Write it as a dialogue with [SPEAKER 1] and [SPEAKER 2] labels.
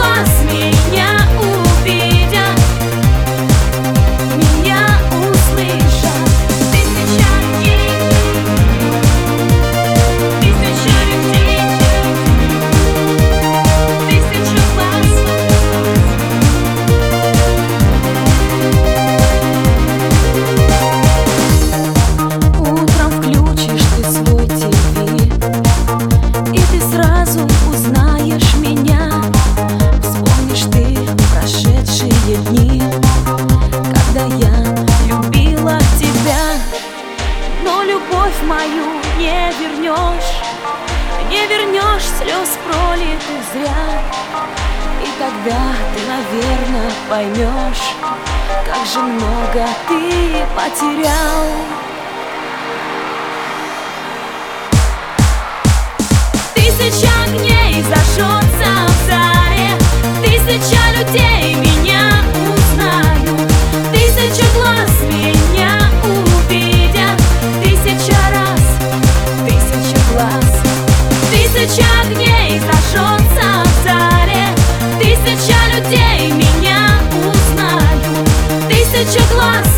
[SPEAKER 1] глаз меня увидят, меня услышат. Тысяча дней, тысяча людей, тысяча глаз. Утром включишь ты свой ТВ, и ты сразу узнаешь меня. Вспомнишь ты прошедшие дни, когда я любила тебя. Но любовь мою не вернешь, не вернешь слез пролитых зря. И тогда ты, наверное, поймешь, как же много ты потерял. Тысяча огней зажжется в заре, тысяча людей меня узнают, тысяча глаз меня увидят, тысяча раз, тысяча глаз. Тысяча огней зажжется в заре, тысяча людей меня узнают, тысяча глаз.